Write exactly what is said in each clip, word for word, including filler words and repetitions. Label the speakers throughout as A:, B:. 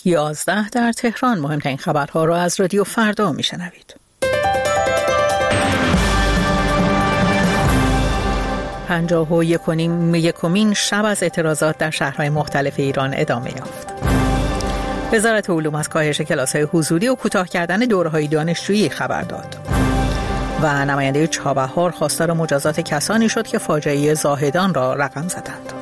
A: یازده در تهران. مهمترین خبرها را از رادیو فردا میشنوید. پنجاه و یکمین شب از اعتراضات در شهرهای مختلف ایران ادامه یافت. وزارت علوم از کاهش کلاس‌های حضوری و کوتاه کردن دوره‌های دانشجویی خبر داد. و نماینده چابهار خواستار مجازات کسانی شد که فاجعه زاهدان را رقم زدند.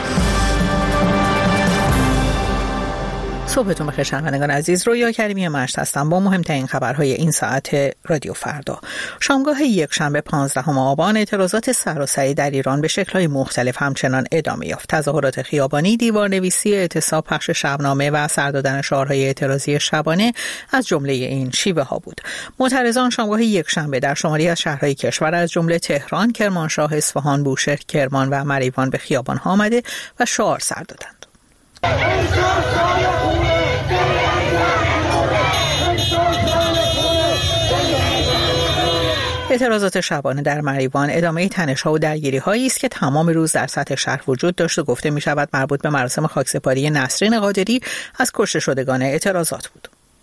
A: صبحتون بخیر شنوندگان عزیز، رویا کریمی مشت هستم با مهمترین خبرهای این ساعت رادیو فردا. شامگاه یک شنبه پانزدهم آبان اعتراضات سراسری در ایران به شکل‌های مختلف همچنان ادامه یافت. تظاهرات خیابانی، دیوارنویسی، اعتصاب، پخش شبنامه و سر دادن شعارهای اعتراضی شبانه از جمله این شیوه ها بود. معترضان شامگاه یک شنبه در شماری از شهرهای کشور از جمله تهران، کرمانشاه، اصفهان، بوشهر، کرمان و مریوان به خیابان‌ها آمده و شعار سر دادند. اعتراضات شبانه در مریوان ادامه تنش‌ها و درگیری‌هایی است که تمام روز در سطح شهر وجود داشت و گفته می‌شود مربوط به مراسم خاکسپاری نسرین قادری از کشته شدگان اعتراضات بود.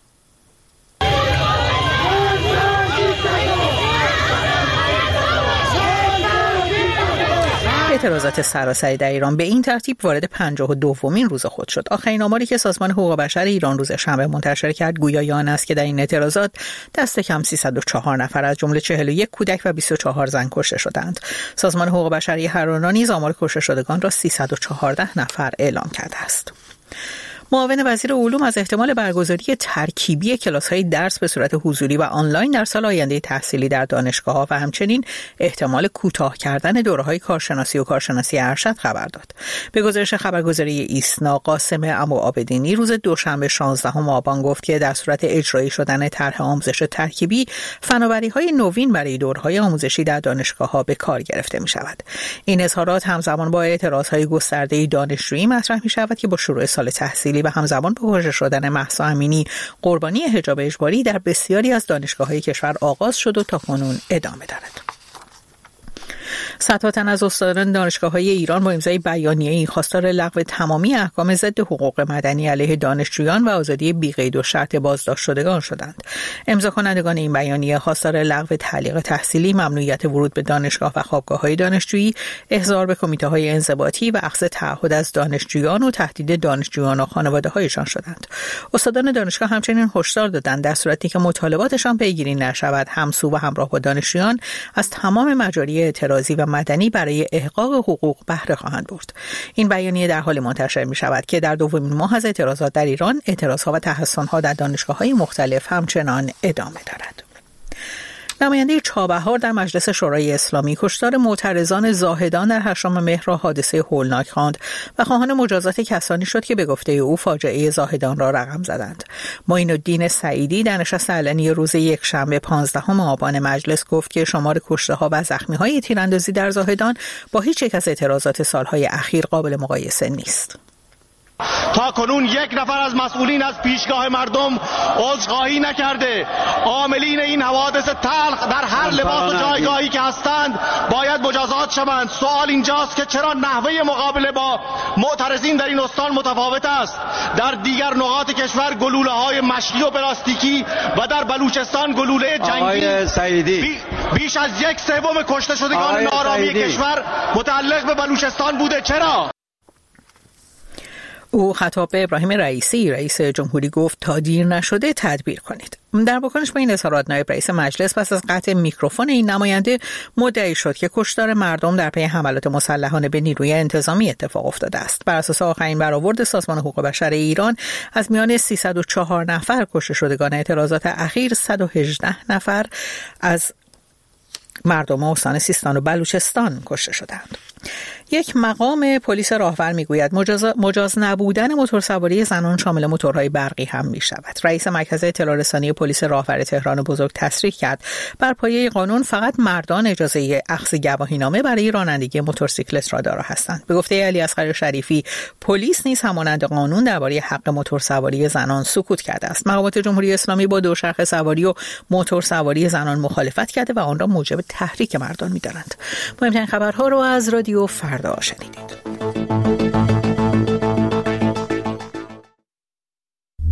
A: اعتراضات سراسری در ایران به این ترتیب وارد پنجاه و دومین روز خود شد. آخرین آماری که سازمان حقوق بشر ایران روز شنبه منتشر کرد گویای آن است که در این اعتراضات دست کم سیصد و چهار نفر از جمله چهل و یک کودک و بیست و چهار زن کشته شدند. سازمان حقوق بشری هر روز نیز آمار کشته شدگان را سیصد و چهارده نفر اعلام کرده است. معاون وزیر علوم از احتمال برگزاری ترکیبی کلاس‌های درس به صورت حضوری و آنلاین در سال آینده تحصیلی در دانشگاه‌ها و همچنین احتمال کوتاه کردن دوره‌های کارشناسی و کارشناسی ارشد خبر داد. به گزارش خبرگزاری ایسنا، قاسم ابوعابدینی روز دوشنبه شانزدهم آبان گفت که در صورت اجرایی شدن طرح آموزش ترکیبی، فناوری‌های نوین برای دوره‌های آموزشی در دانشگاه‌ها به کار گرفته می‌شود. این اظهارات همزمان با اعتراض‌های گسترده دانشجویی مطرح می‌شود که با شروع سال تحصیلی و همزمان با کشته شدن مهسا امینی قربانی حجاب اجباری در بسیاری از دانشگاه‌های کشور آغاز شد و تاکنون ادامه دارد. صدها تن از استادان دانشگاه‌های ایران با امضای بیانیه‌ای خواستار لغو تمامی احکام ضد حقوق مدنی علیه دانشجویان و آزادی بی‌قید و شرط بازداشت شدگان شدند. امضا کنندگان این بیانیه خواستار لغو تعلیق تحصیلی، ممنوعیت ورود به دانشگاه و خوابگاه‌های دانشجویی، احضار به کمیته‌های انضباطی و اخذ تعهد از دانشجویان و تهدید دانشجویان و خانواده‌هایشان شدند. استادان دانشگاه همچنین هشدار دادند در صورتی که مطالباتشان پیگیری نشود، همسو و همراه با دانشجویان از تمام مجاری اعتراضی و مدنی برای احقاق حقوق بهره خواهند برد. این بیانیه در حال منتشر می شود که در دومین ماه از اعتراضات در ایران، اعتراضها و تحصن‌ها در دانشگاه‌های مختلف همچنان ادامه دارد. نماینده چابهار در مجلس شورای اسلامی کشتار معترضان زاهدان در هشتم مهر را حادثه هولناک خواند و خواهان مجازات کسانی شد که به گفته او فاجعه زاهدان را رقم زدند. معین الدین سعیدی در نشست علنی روز یک شنبه پانزدهم آبان مجلس گفت که شمار کشته‌ها و زخمی‌های تیراندازی در زاهدان با هیچ یک از اعتراضات سالهای اخیر قابل مقایسه نیست.
B: تا کنون یک نفر از مسئولین از پیشگاه مردم عذرخواهی نکرده. عاملین این حوادث تلخ در هر لباس و جایگاهی که هستند باید مجازات شوند. سوال اینجاست که چرا نحوه مقابله با معترضین در این استان متفاوت است؟ در دیگر نقاط کشور گلوله‌های مشکی و پلاستیکی و در بلوچستان گلوله جنگی بی بیش از یک سوم کشته شدگان نارامی کشور متعلق به بلوچستان بوده. چرا؟
A: او خطاب به ابراهیم رئیسی رئیس جمهوری گفت تا دیر نشده تدبیر کنید. در واکنش به این اظهارات نایب رئیس مجلس پس از قطع میکروفون این نماینده مدعی شد که کشتار مردم در پی حملات مسلحانه به نیروی انتظامی اتفاق افتاده است. بر اساس آخرین برآورد سازمان حقوق بشر ایران از میان سیصد و چهار نفر کشته شدگان اعتراضات اخیر صد و هجده نفر از مردم استان سیستان و بلوچستان کشته شدند. یک مقام پلیس راهور میگوید مجاز, مجاز نبودن موتورسواری زنان شامل موتورهای برقی هم می شود. رئیس مرکز اطلاع رسانی پلیس راهور تهران بزرگ تصریح کرد بر پایه قانون فقط مردان اجازه اخذ گواهینامه برای رانندگی موتورسیکلت را دارا هستند. به گفته علی اصغر شریفی پلیس نیز همانند قانون درباره حق موتورسواری زنان سکوت کرده است. مقامات جمهوری اسلامی با دوچرخه سواری و موتورسواری زنان مخالفت کرده و آن را موجب تحریک مردان می‌دانند. مهمترین خبرها را از رادیو فردا شنیدید.